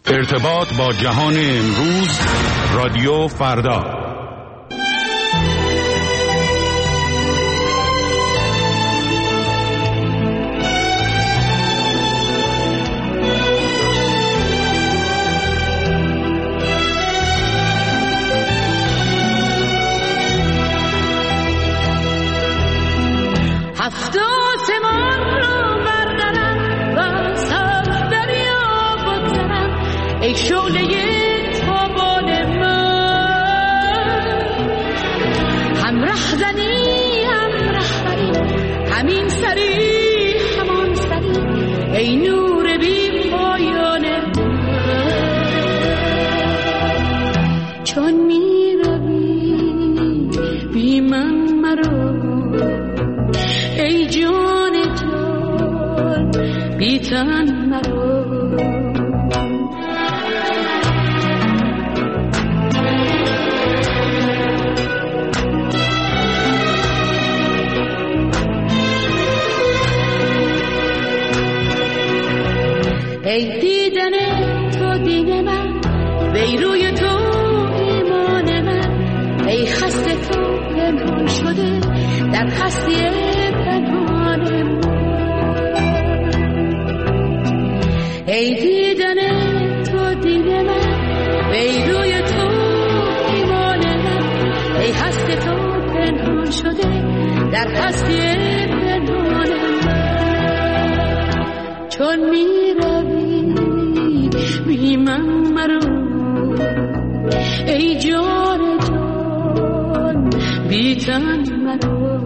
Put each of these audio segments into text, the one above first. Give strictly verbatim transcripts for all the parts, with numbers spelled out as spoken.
ارتباط با جهان امروز، رادیو فردا. ای شعله تابان من، هم رهزنی هم رهبری، همین سری همان سری، ای نور بی پایان من. چون می روی بی من مرو، ای جان جان بی تن مرو. ای دیدن تو دین من، ای روی تو ایمان من، ای خسته تو پنهان شده در هستی پنهان من. ای دیدن تو دین من، ای روی تو ایمان من، ای خسته تو پنهان شده در هستی پنهان من. چون می بی من مرو، ای جان جان بی تن مرو.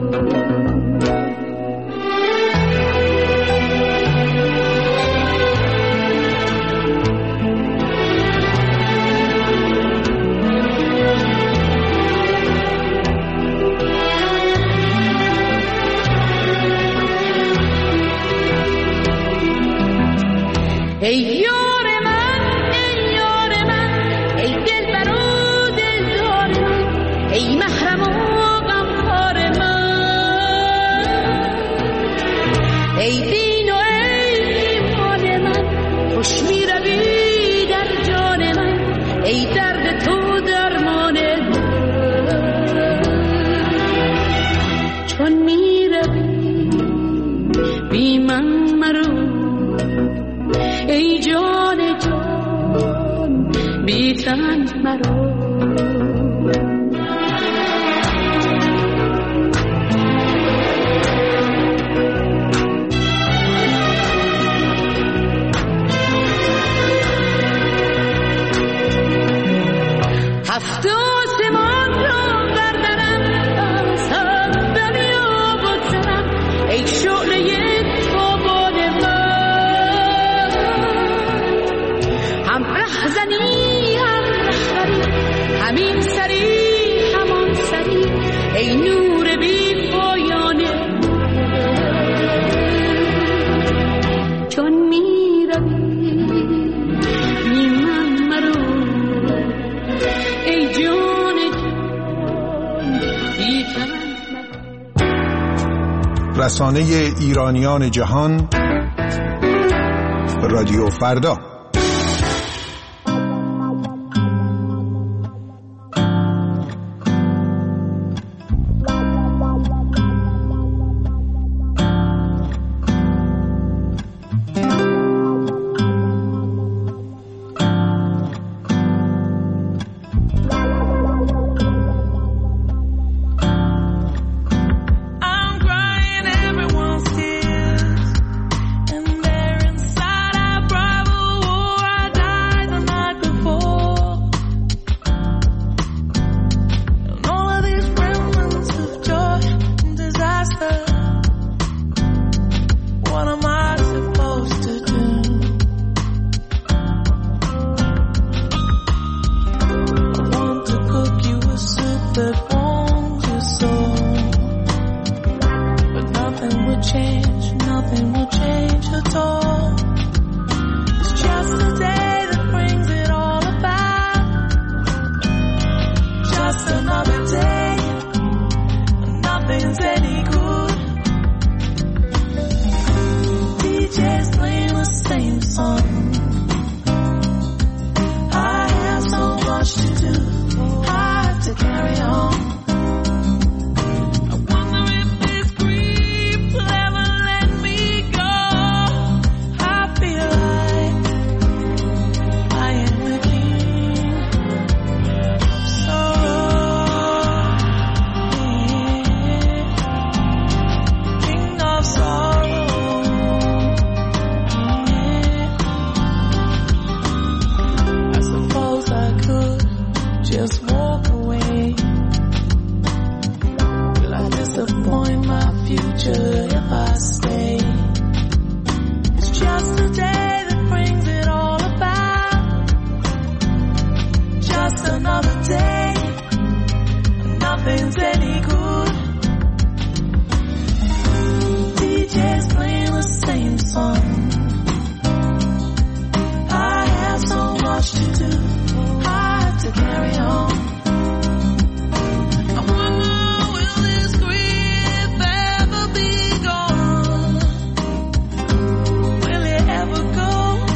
ای رسانه ایرانیان جهان، رادیو فردا. Everyone's tears, and they're inside our Bravo much to do, hard to carry on. I wonder, will this grief ever be gone? Will it ever go?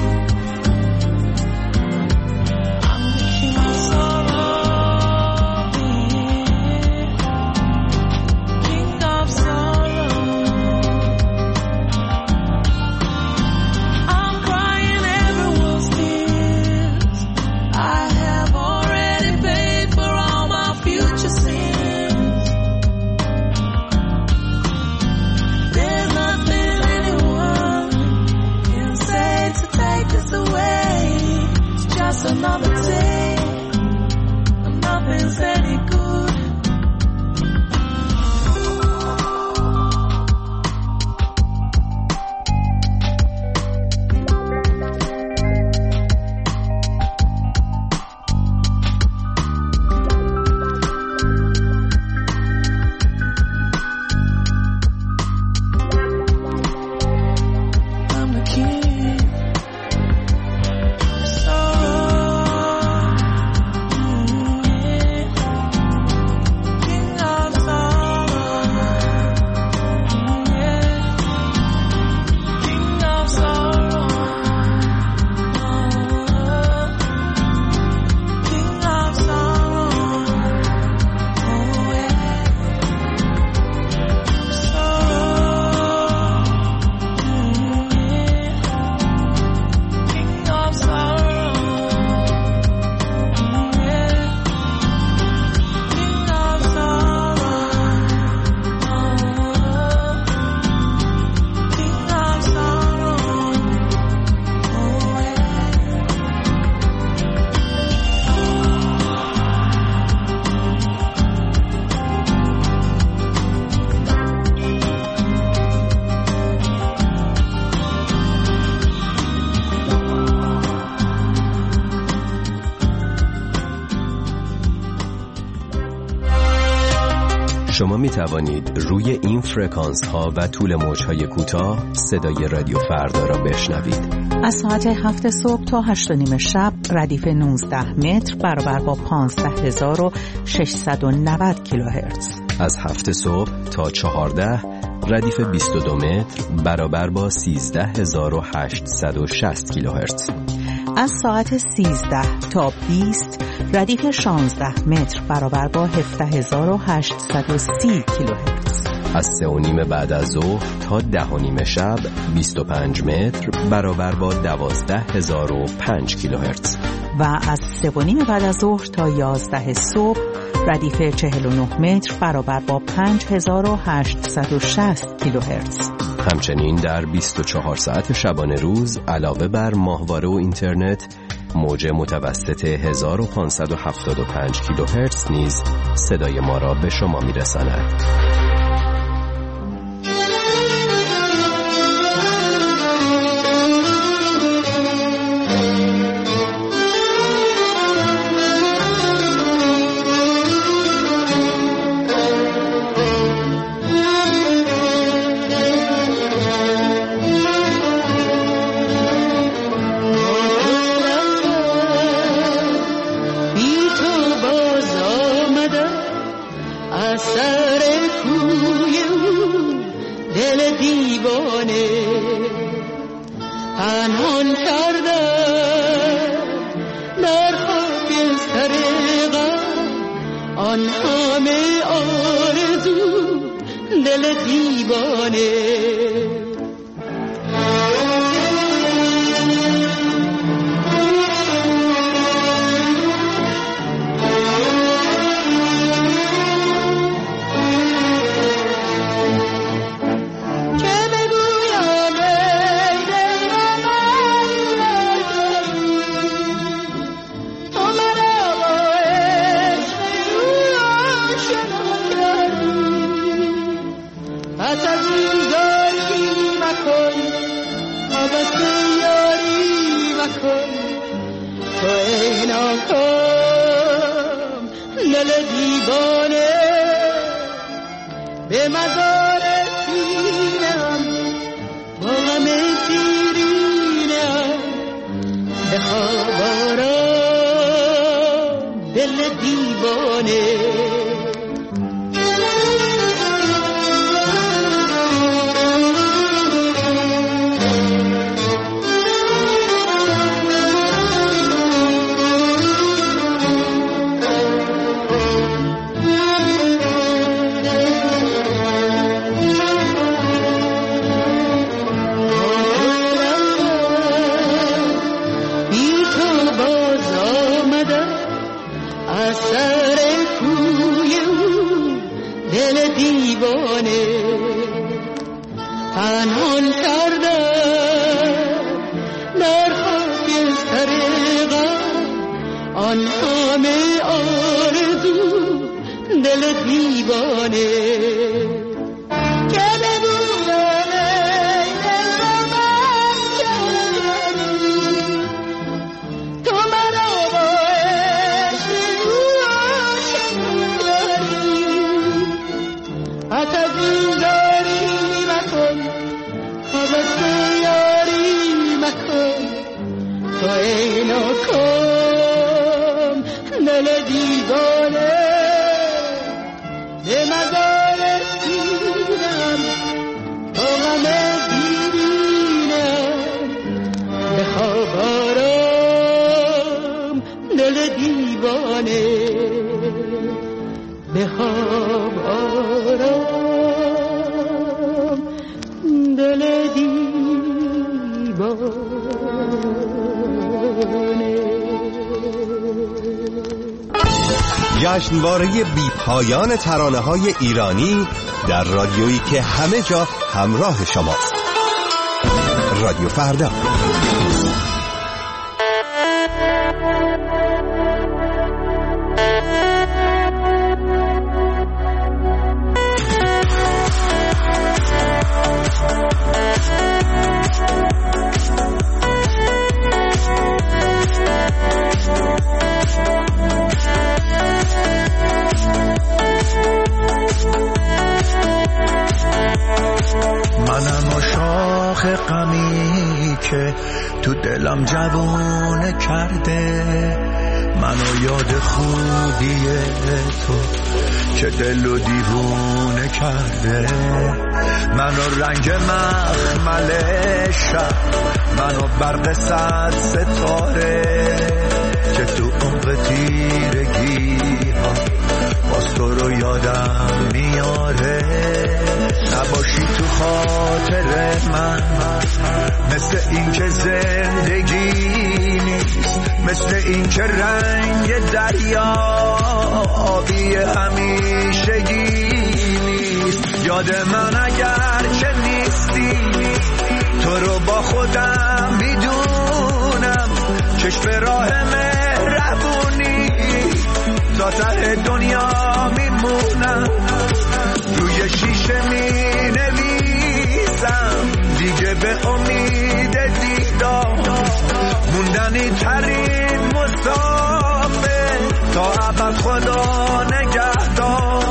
I'm the king of sorrow, king of sorrow. I'm crying everyone's tears. I have already paid for all my future sins. There's nothing anyone can say to take this away. It's just another day, and nothing's any good. I'm the king of sorrow, king of sorrow, king of sorrow, king of شما می توانید روی این فرکانس ها و طول موج های کوتاه صدای رادیو فردا را بشنوید. از ساعت هفت صبح تا هشت و نیم شب ردیف نوزده متر برابر با پانزده هزار و ششصد و نود کیلوهرتز. از هفت صبح تا چهارده ردیف بیست و دو متر برابر با سیزده هزار و هشتصد و شصت کیلوهرتز. از ساعت سیزده تا بیست ردیف شانزده متر برابر با هفده هزار و هشتصد و سی کیلوهرتز. از سه و نیم بعد از ظهر تا ده و نیم شب بیست و پنج متر برابر با دوازده هزار و پنج کیلوهرتز. و از سه و نیم بعد از ظهر تا یازده صبح ردیف چهل و نه متر برابر با پنج هزار و هشتصد و شصت کیلوهرتز. همچنین در بیست و چهار ساعت شبانه روز علاوه بر ماهواره و اینترنت موج متوسط هزار و پانصد و هفتاد و پنج کیلوهرتز نیز صدای ما را به شما میرساند. پنهان کرده در خاکستر غم آن همه آرزو دل دیوانه. تو ای ناکام دل دیوانه به مزار سینه‌ام با غم دیرینه‌ام به خواب بارم دل دیوانه پنهان کردم در خاکستر غم آن همه آرزو دل دیوانه که ببودم ای دل را من کردی تو مرا با عشق روشن داری عطبی داری حبس یاری مکن تو ای ناکام دل دیوانه به مزار رسیدم تا غم دیرینم به خواب آرام دل دیوانه به خواب آرام دل جشنواره بی پایان ترانه‌های ایرانی در رادیویی که همه جا همراه شماست. رادیو فردا. غمی که تو دلم جوونه کرده منو یاد خوبی تو که دلو دیوونه کرده منو رنگ مخمل شب منو برق صد ستاره که تو عمق تیرگی ها باز تو رو یادم میاره نباشی تو خاطر من مثل این که زندگی نیست مثل این که رنگ دریا آبی همیشگی نیست یاد من اگر که نیستی تو رو با خودم میدونم چشم راه مهربونی تا ته دنیا میمونم روی شیشه می نویسم دیگه به امید دیدار موندنی ترین مسافر تا ابد خدا نگهدار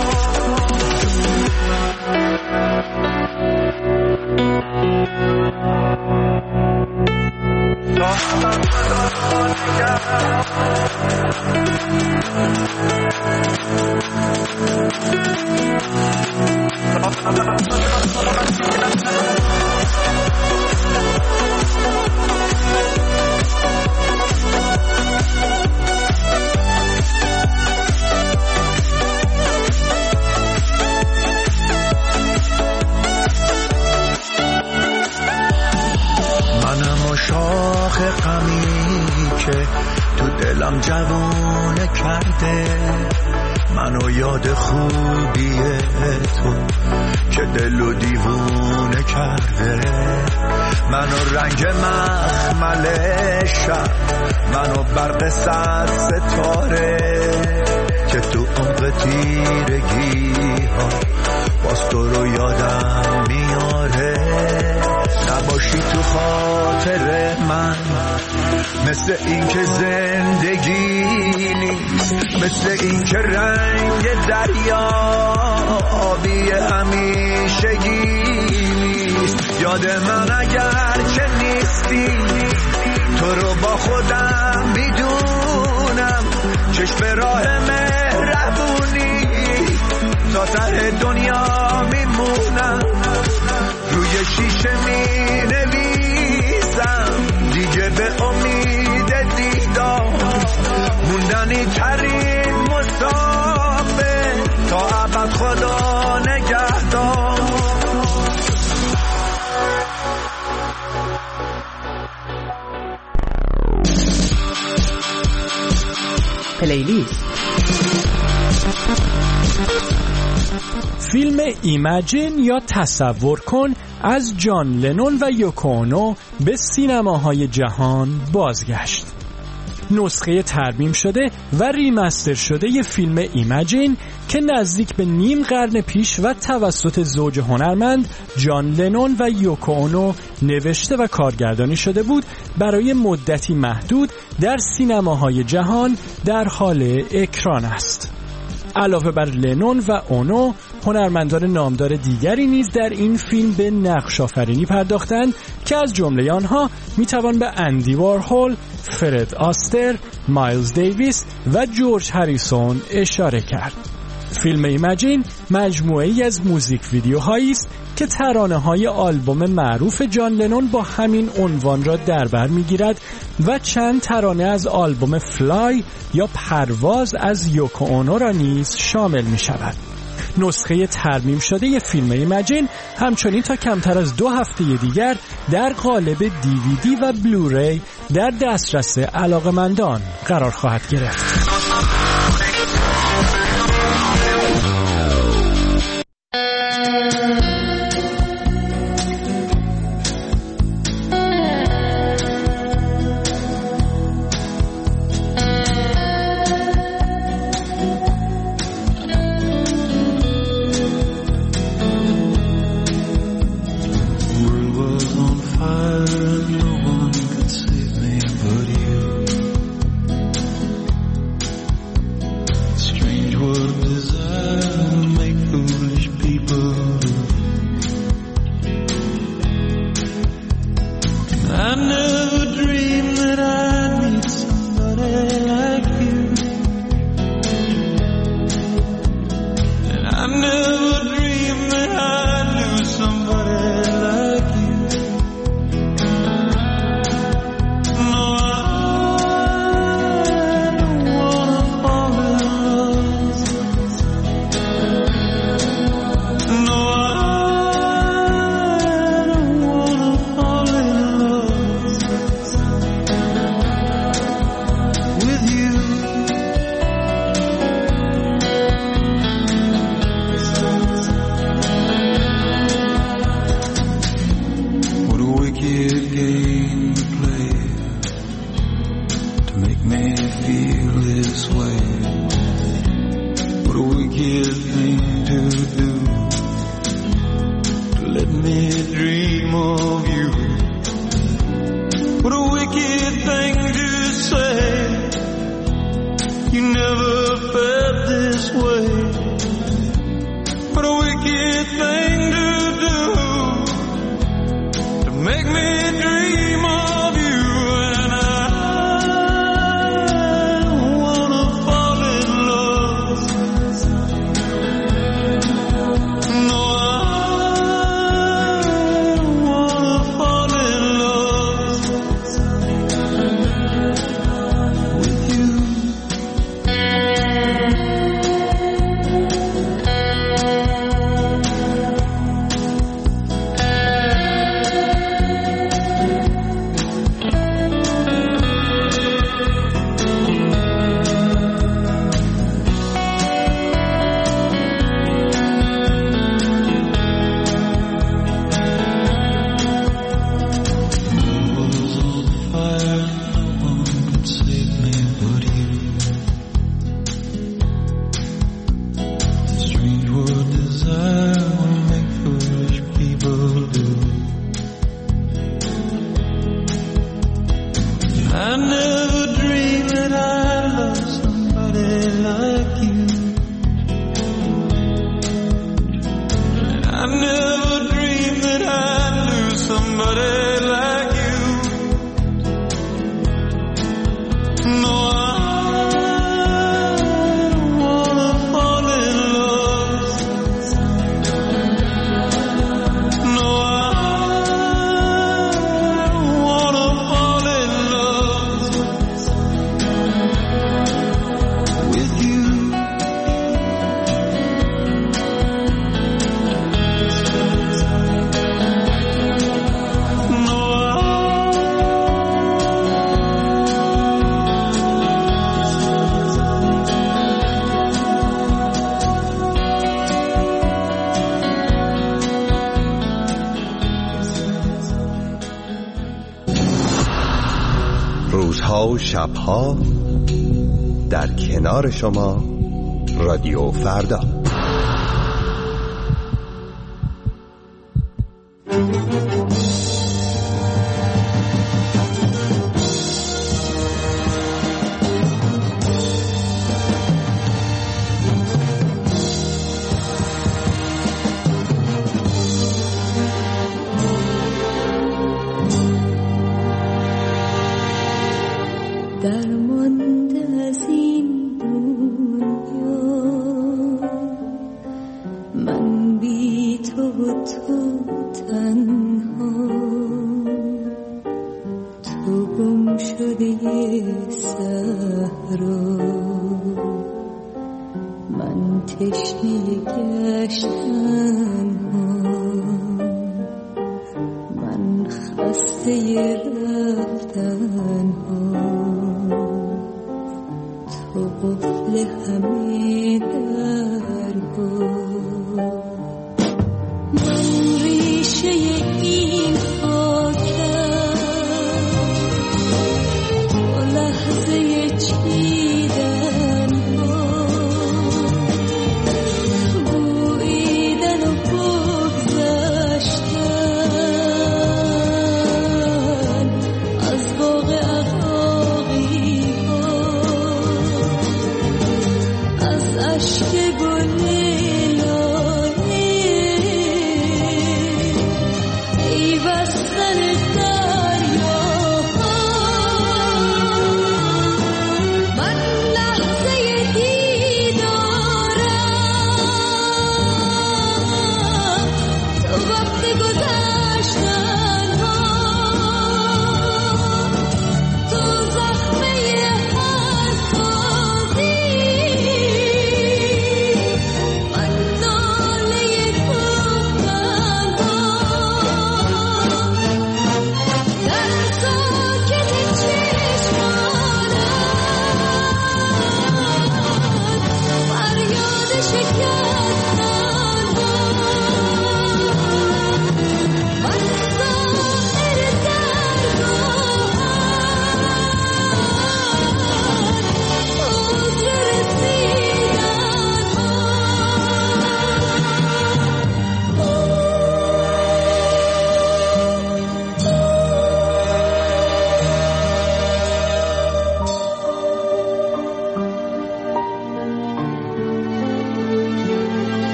تا ابد خدا نگهدار منم و شاخ غمی که تو دلم جوونه کرده منو یاد خوبی تو که دلو دیوونه کرده منو رنگ مخمل شب منو برق صد ستاره که تو عمق تیرگی ها باز تو رو یادم میاره نباشی تو خاطر من مثل این که زندگی نیست مثل این که رنگ دریا آبی همیشگی نیست یاد من اگر که نیستی تو رو با خودم میدونم شیشه می نویسم دیگه به امید دیدار موندنی ترین مسافر تا ابد خدا نگهدار. پلیلیست. فیلم ایمجین یا تصور کن از جان لنون و یوکو اونو به سینماهای جهان بازگشت. نسخه ترمیم شده و ریمستر شده ی فیلم ایمجین که نزدیک به نیم قرن پیش و توسط زوج هنرمند جان لنون و یوکو اونو نوشته و کارگردانی شده بود، برای مدتی محدود در سینماهای جهان در حال اکران است. علاوه بر لنون و اونو، هنرمندان نامدار دیگری نیز در این فیلم به نقش آفرینی پرداختند که از جمله آنها میتوان به اندی وارهول، فرد آستر، مایلز دیویس و جورج هریسون اشاره کرد. فیلم ایمجین مجموعه‌ای از موزیک ویدیوهایی است که ترانه‌های آلبوم معروف جان لنون با همین عنوان را در بر می‌گیرد و چند ترانه از آلبوم فلای یا پرواز از یوکو اونو را نیز شامل می‌شود. نسخه ترمیم شده ی فیلم ایمجین همچنین تا کمتر از دو هفته دیگر در قالب دیویدی و بلوری در دسترس علاقه‌مندان قرار خواهد گرفت. و شبها در کنار شما رادیو فردا.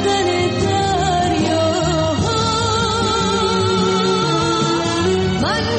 من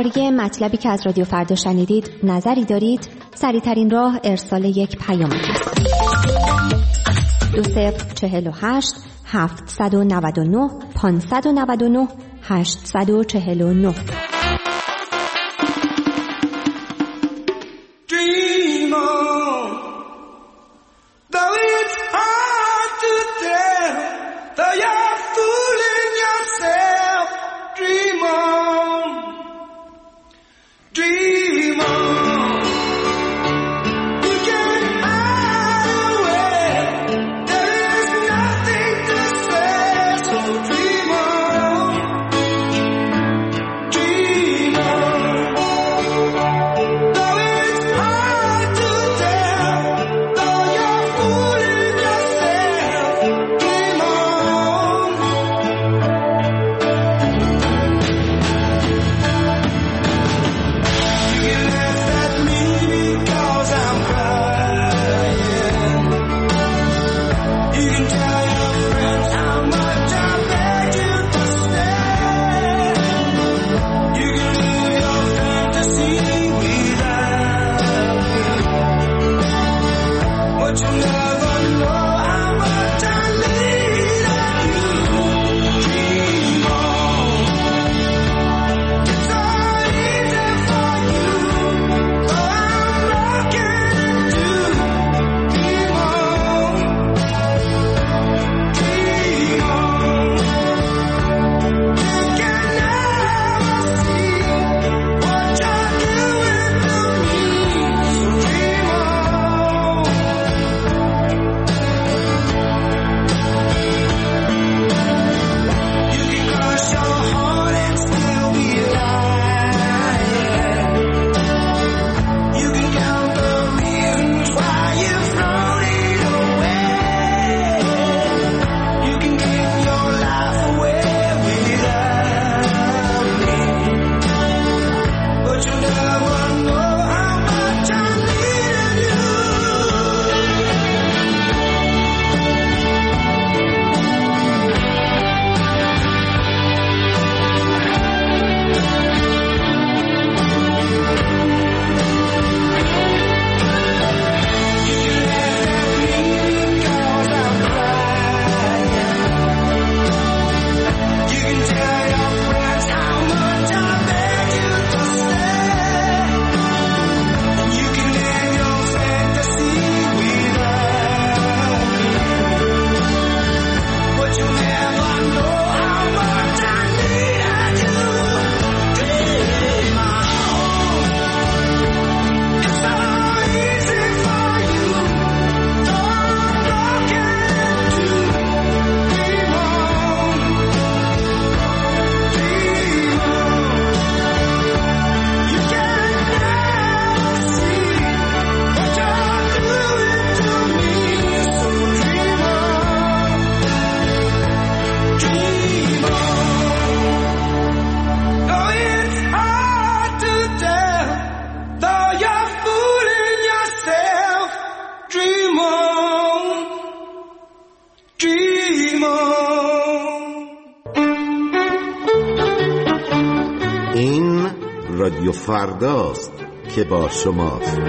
درباره مطلبی که از رادیو فردا شنیدید نظری دارید؟ سریع‌ترین راه ارسال یک پیام است. دو صفر چهل و هشت هفتصد و نود و نه پانصد و نود و نه هشتصد و چهل و نه. رادیو فرداست که با شماست.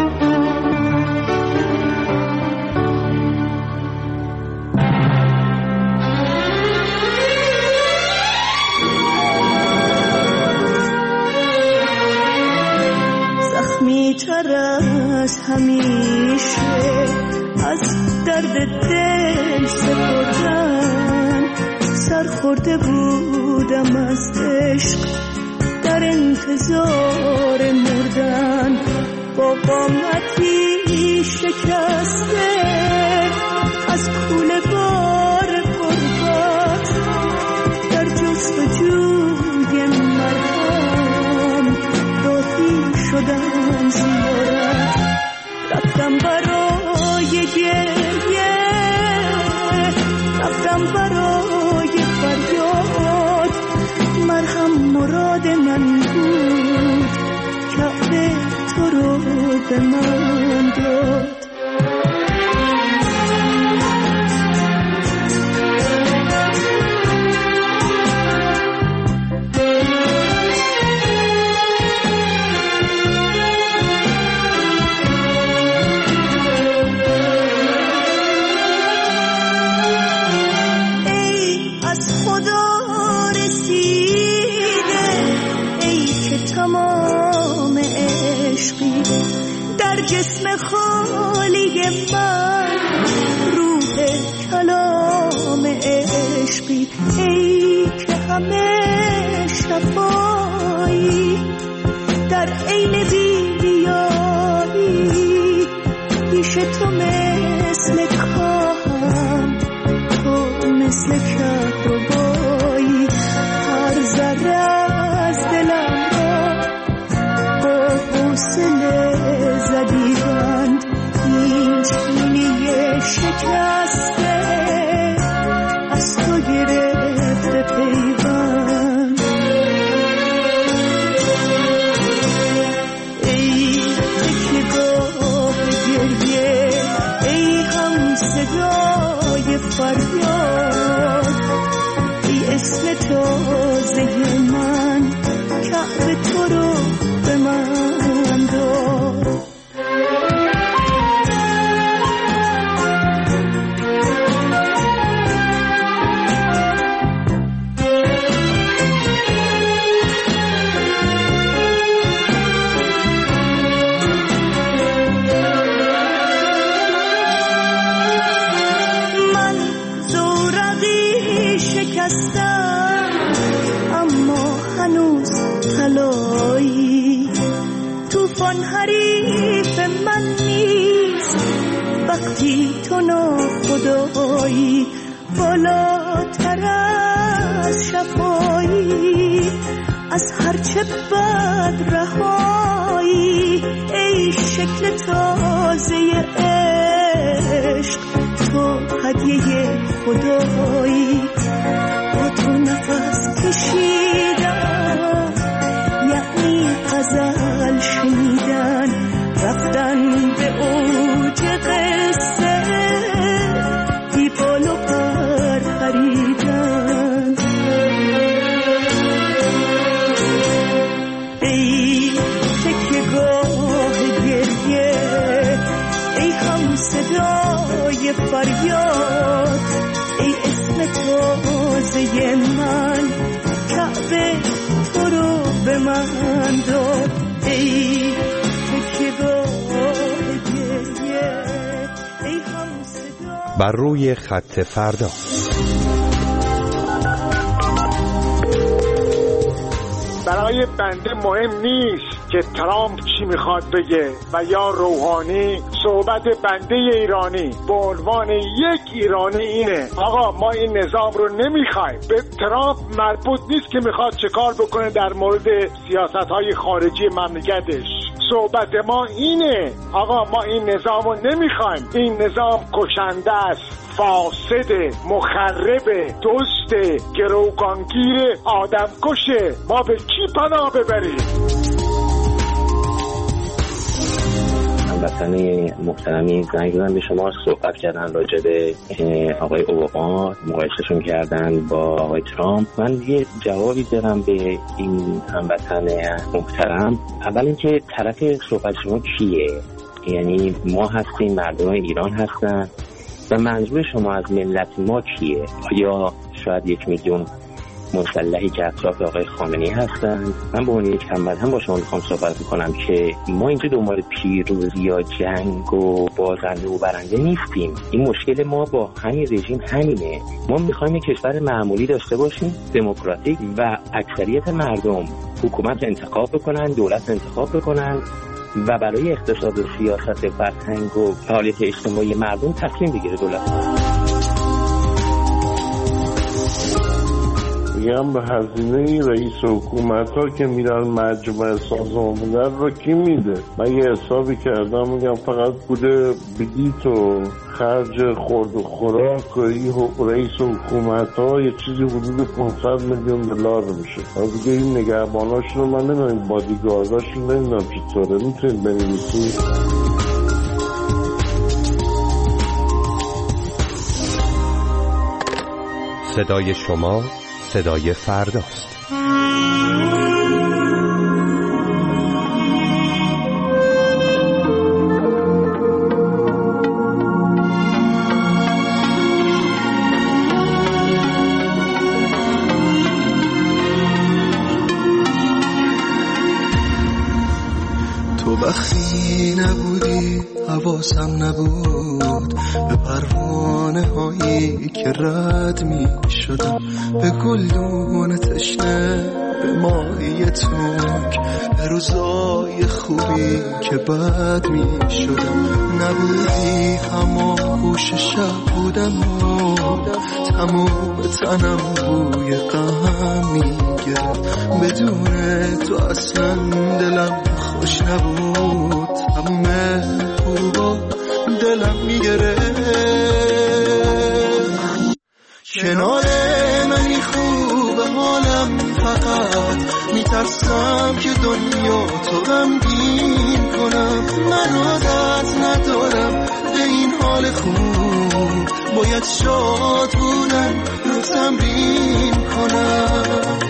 زخمی تر از همیشه از درد دل سپردن، سرخورده بودم از عشق در انتظار مردن، با قامتی شکسته از کوله بار غربت، در جستجوی مرهم راهی شدم زیارت، رفتم برای گریه، رفتم برای فریاد، مرهم مراد من بود، کعبه تو رو به من داد. جسم خالی من، روح کلام عشقی، ای که همه شفایی در عین بی‌ریایی، پیش تو مثل کاهم، تو مثل کهربایی، هر ذره از دلم را با حوصله زدیدند، این سینه شکسته از تو گرفته پیوند. ای تکیه‌گاه گریه، ای هم صدای فریاد، ای اسم تازه من، کعبه تو رو به من داد. طوفان حریف من نیست وقتی تو ناخدایی، بالاتر از شفایی، از هرچه بد رهایی، ای شکل تازه عشق، تو هدیه خدایی، با تو نفس کشیدم یعنی غزل شنیدن، رفتن به اوج قصه، بی بال و پر پریدن. ای تکیه‌گاه گریه، ای هم صدای فریاد، ای اسم تازه من، کعبه تو رو به من داد. ای تکیه‌گاه گریه، ای هم صدا. بر روی خط فردا. برای بنده مهم نیست که ترامپ چی میخواد بگه و یا روحانی. صحبت بنده ایرانی به عنوان یک ایرانی اینه آقا ما این نظام رو نمیخوایم. به ترامپ مربوط نیست که میخواد چه کار بکنه در مورد سیاست‌های خارجی مملکتش. صحبت ما اینه آقا ما این نظام رو نمیخوایم. این نظام کشنده است، فاسد، مخرب، دزد، گروگانگیر، آدم کشه. ما به کی پناه ببریم؟ هموطنان محترمی زنگ زدن به شما، صحبت کردن راجع به آقای اوباما، مقایسهشون کردن با آقای ترامپ. من یه جوابی دارم به این هموطن محترم. اول اینکه طرف صحبت شما کیه؟ یعنی ما هستیم، مردم ایران هستن و منظور شما از ملت ما کیه؟ یا شاید یک میلیون مسلحی که اطراف آقای خامنه‌ای هستند. من به عنوان یک هموطن با شما میخوام صحبت بکنم که ما اینجا دنبال پیروزی یا جنگ و بازنده و برنده نیستیم. این مشکل ما با همین رژیم همینه. ما میخوایم یک کشور معمولی داشته باشیم، دموکراتیک، و اکثریت مردم حکومت انتخاب بکنن، دولت انتخاب بکنن و برای اقتصاد و سیاست فرهنگ و فعالیت اجتماعی مردم تصمیم بگیره دولت. میگم به هزینه رئیس حکومت ها که میرن مجمع سازمان ملل رو کی میده؟ من یه حسابی کردم، میگم فقط بوده بلیط و خرج خورد و خوراک و رئیس حکومت ها یه چیزی حدود پانصد میلیون دلار میشه. دیگه این نگهباناشون رو من نمیدونم، بادیگارداشون نمیدونم چطوره. میتونید بنویسید؟ صدای شما صدای فرداست. تو وقتی نبودی حواسم نبود به پروانه هایی که رد می شدم، به گلدون تشنه، به ماهی تنگ، به روزای خوبی که بد می شدم. نبودی اما گوش شب بودم و تمام تنم بوی غم می گرفت. بدون تو اصلا دلم خوش نبود، تمام غروبا دلم می گرفت. کنار منی خوب حالم، فقط میترسم که دنیا تو غمگین کنم. من عادت ندارم به این حال خوب، باید شاد بودن رو تمرین کنم.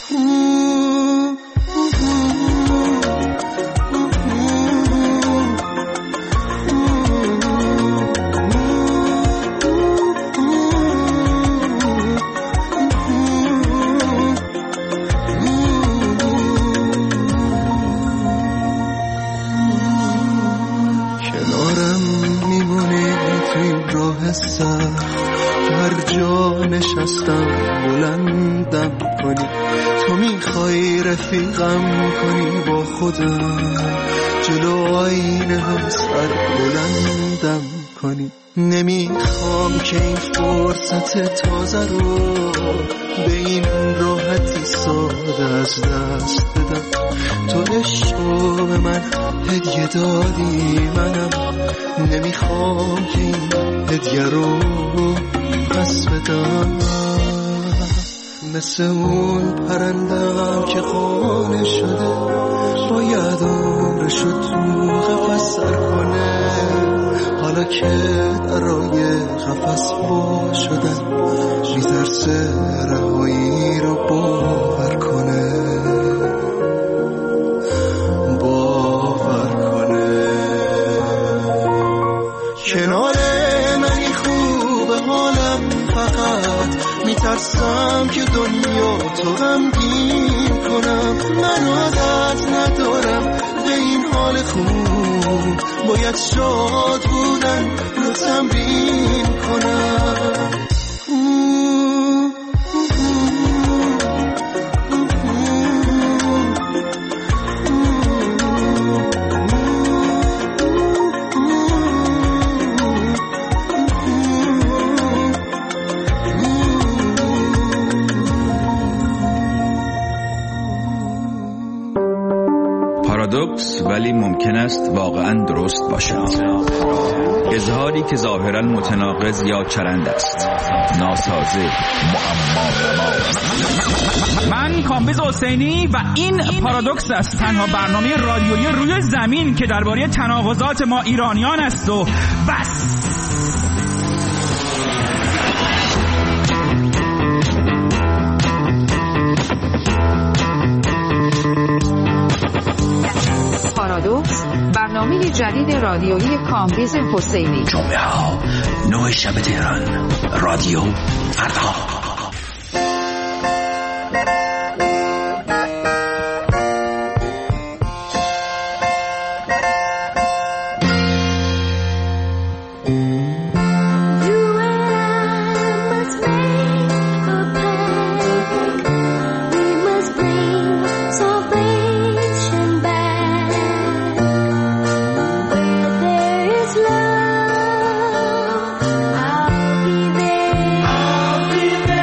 هر جا نشستم بلندم کنی، تو میخوای رفیقم کنی با خودم، جلو آینه هم سر بلندم کنی. نمیخوام که این فرصت تازه رو به این راحتی ساده از دست بدم. تو عشق رو به من هدیه دادی، منم نمیخوام که این هدیه رو پس بدم. مثل اون پرندم که قانع شده، باید عمرشو تو قفس سر کنه. حالا که درای قفس وا شدن، میترسه رهایی رو باور کنه، باور کنه. کنار منی خوب حالم، فقط میترسم که دنیا تو غمگین کنم. من عادت ندارم به این حال خوب، باید شاد بودن رو تمرین کنم. پارادوکس ولی ممکن است واقعا درست باشد. اظهاری که ظاهرا متناقض یا چرند است، ناسازه، معما. من کامبیز حسینی و این پارادوکس است، تنها برنامه رادیویی روی زمین که درباره تناقضات ما ایرانیان است و بس. پارادوکس، برنامه جدید رادیویی کامبیز حسینی. جمعه ها نه شب تهران، رادیو فردا. I'll be there.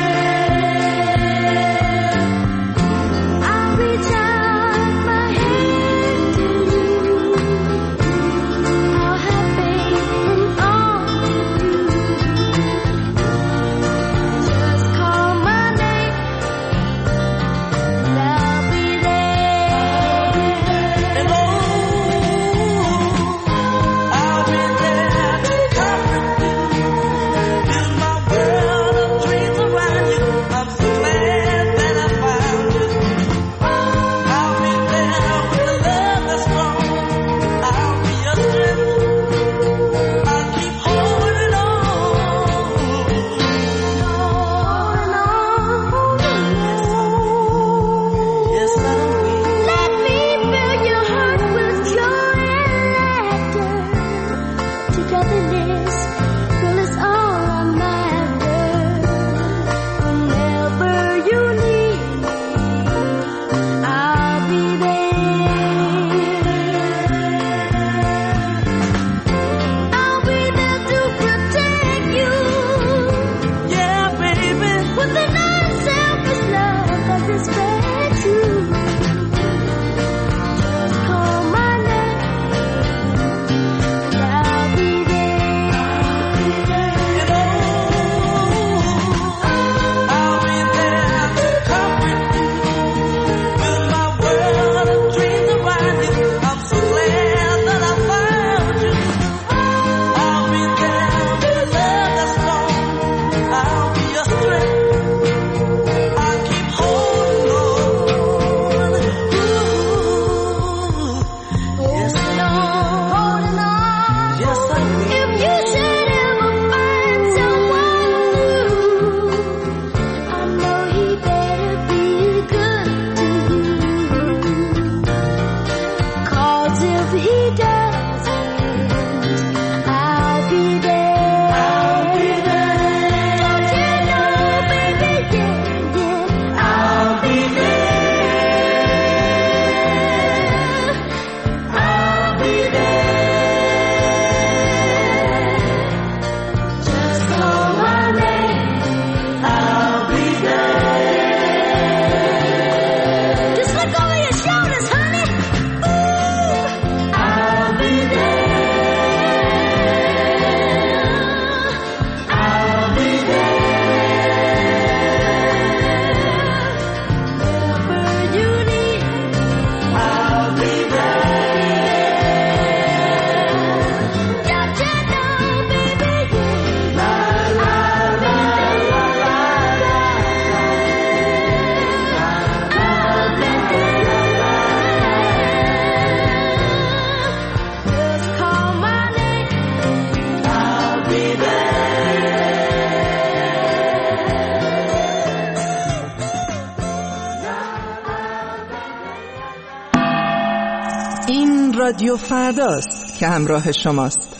این رادیو فرداست که همراه شماست.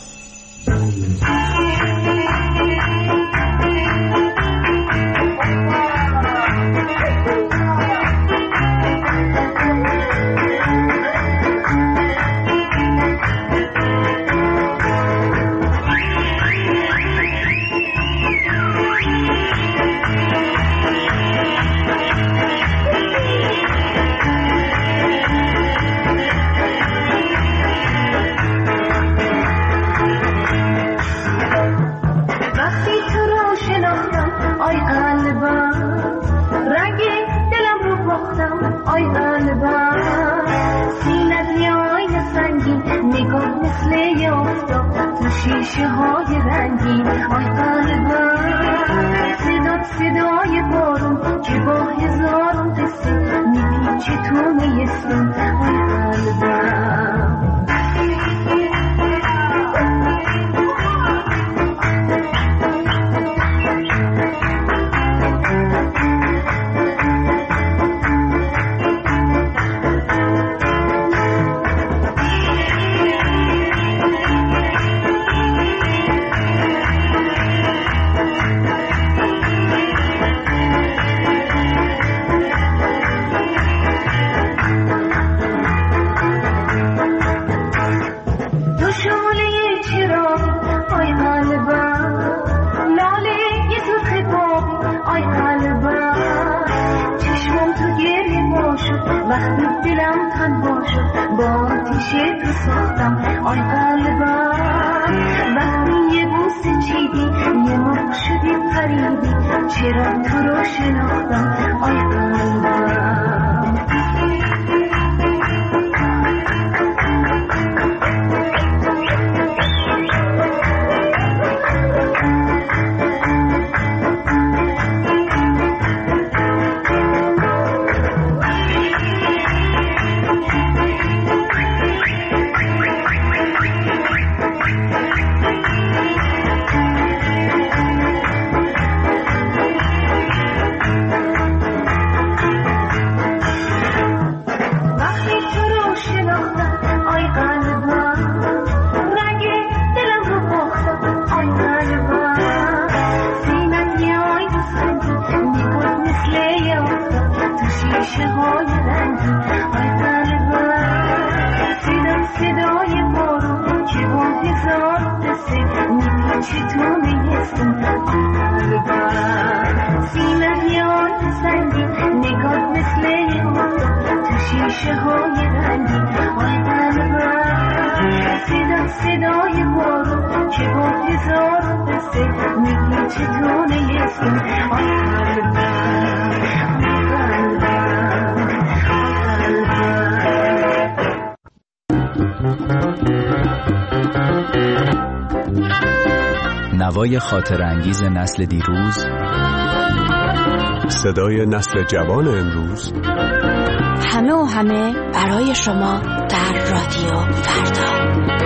شیشه های رنگین آی قلبم صدات صدای بارون که با هزاران قصه میپیچه تو نیستم آی قلبم وقتی دلم تنها شد با آتیش تو ساختم آی قلبم وقتی یه بوسه چیدی یه مرغ شدی پریدی چرا تو رو شناختم آی قلبم نوای خاطر انگیز نسل دیروز، صدای نسل جوان امروز، همه و همه برای شما در رادیو فردا.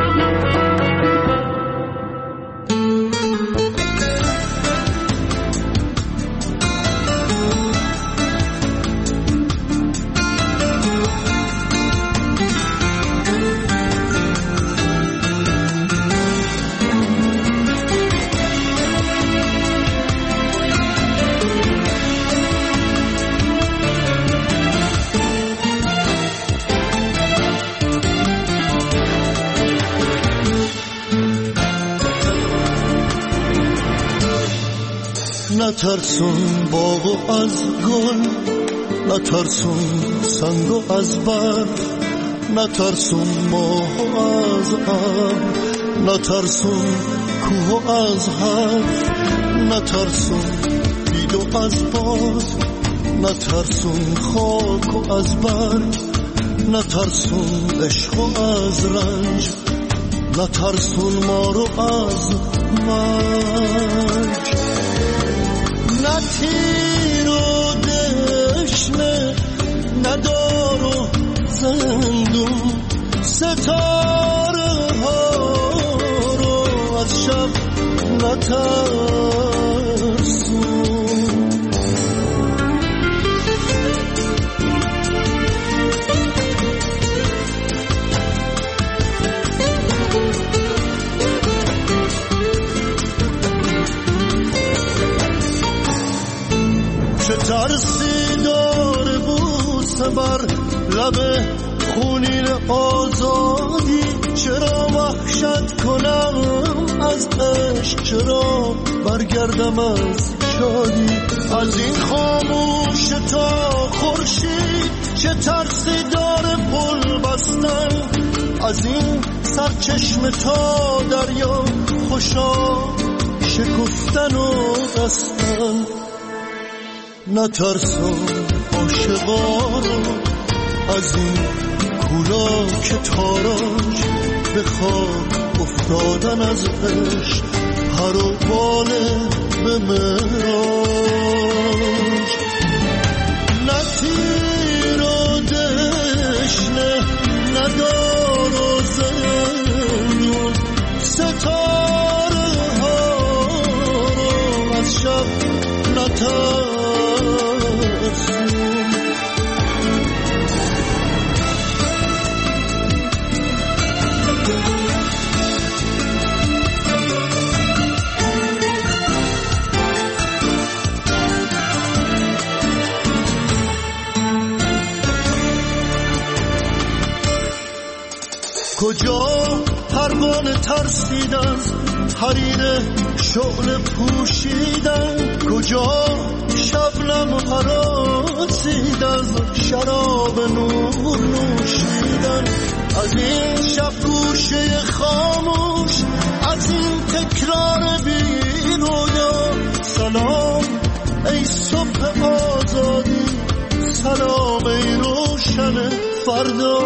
نترسون باغ از گل، نترسون سنگ از برف، نترسون ماه از ابر، نترسون کوه از حرف، نترسون بید از باد، نترسون خاک و از برگ، نترسون عشق و از رنج، نترسون ما رو از مرگ. نه تیر و دشنه، نه دار و زندون، ستاره ها رو از شب نترسون. بر لب خونین آزادی، چرا وحشت کنم از عشق، چرا برگردم از شادی. از این خاموش تا خورشید چه ترسی داره پل بستن، از این سرچشمه تا دریا خوشا شکفتن و بستن. نترسم عاشقا رو از این کولا که تاراج به خاک افتادن از عشق، هر و باله به مراج. نه تیر و دشنه ندار و زندون، ستاره ها رو از شب نترسون. کجا پروانه ترسید از حریر شعله پوشیدن، کجا شبنم هراسید از شراب نور نوشیدن. از این شب گوشه خاموش، از این تکرار بی رویا، سلام ای صبح آزادی، سلام ای روشن فردا.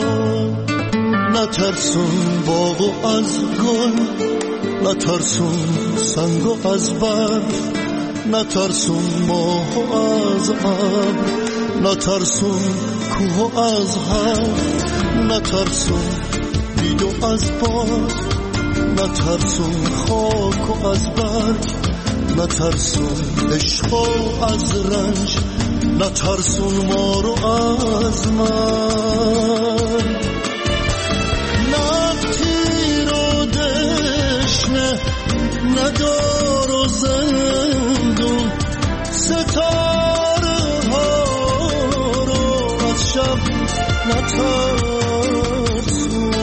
نترسون باغ از گل، نترسون سنگ از برف، نترسون ماه از ابر، نترسون کوه از حرف، نترسون بید از باد، نترسون خاک از برگ، نترسون عشق از رنج، نترسون ما رو از من. ندار و زندون، ستاره ها رو از شب نترسون.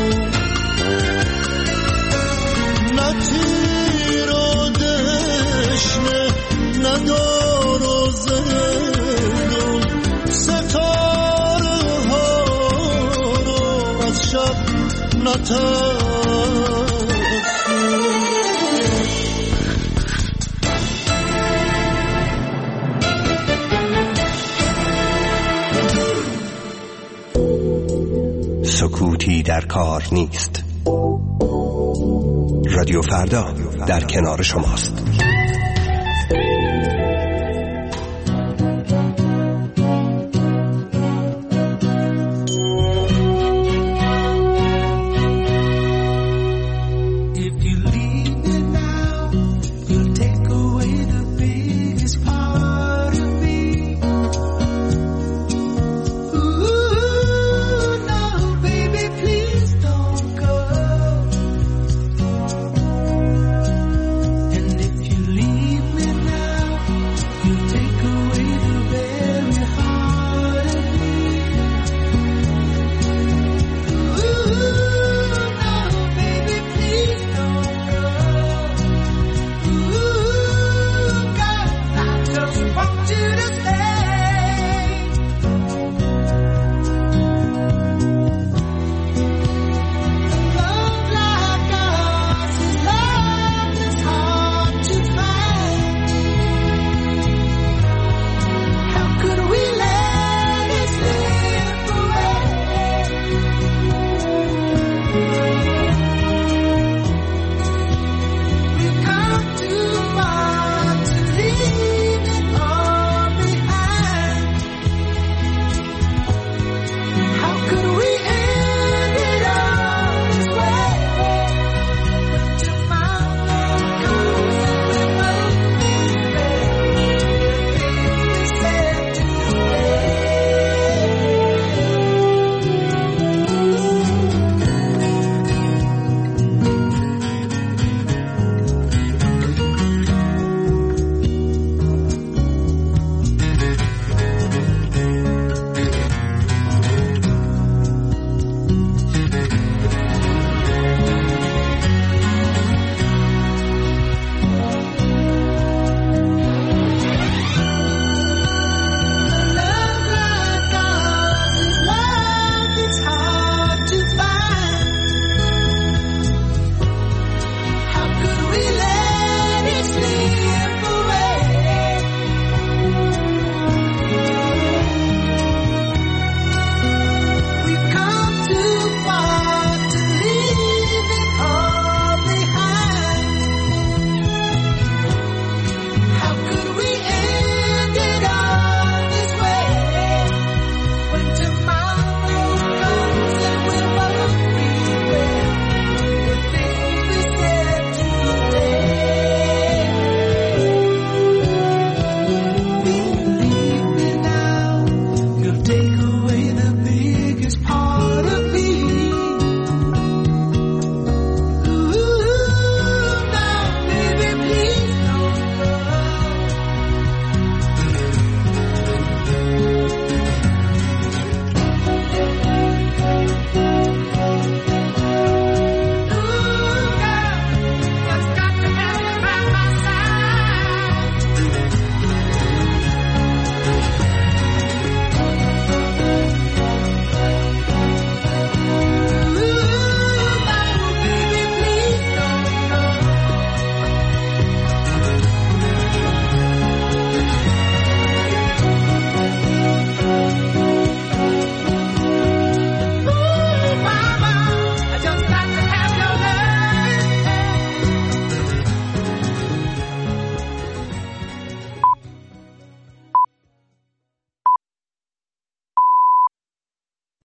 نه تیر و دشنه ندار و زندون، ستاره ها رو از شب نترسون. سکوتی در کار نیست. رادیو فردا در کنار شماست.